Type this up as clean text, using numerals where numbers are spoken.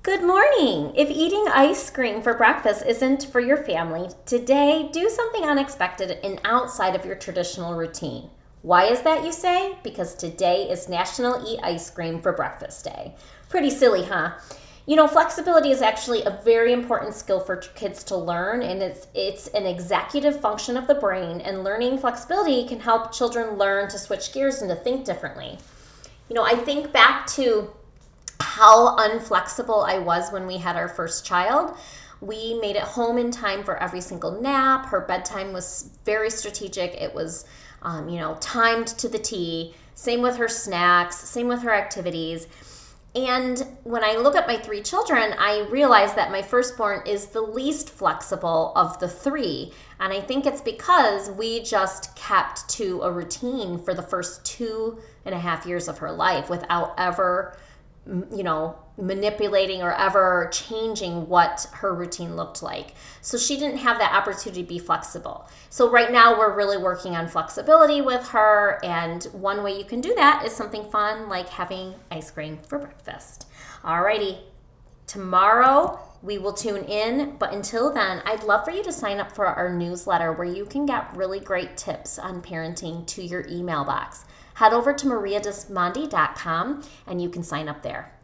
Good morning! If eating ice cream for breakfast isn't for your family, today do something unexpected and outside of your traditional routine. Why is that, you say? Because today is National Eat Ice Cream for Breakfast Day. Pretty silly, huh? Flexibility is actually a very important skill for kids to learn, and it's an executive function of the brain, and learning flexibility can help children learn to switch gears and to think differently. I think back to how unflexible I was when we had our first child. We made it home in time for every single nap. Her bedtime was very strategic. It was, timed to the T. Same with her snacks, same with her activities. And when I look at my three children, I realize that my firstborn is the least flexible of the three. And I think it's because we just kept to a routine for the first 2.5 years of her life without ever manipulating or ever changing what her routine looked like. So she didn't have that opportunity to be flexible. So right now we're really working on flexibility with her, and one way you can do that is something fun like having ice cream for breakfast. Alrighty, tomorrow we will tune in, but until then, I'd love for you to sign up for our newsletter where you can get really great tips on parenting to your email box. Head over to mariadesmondi.com and you can sign up there.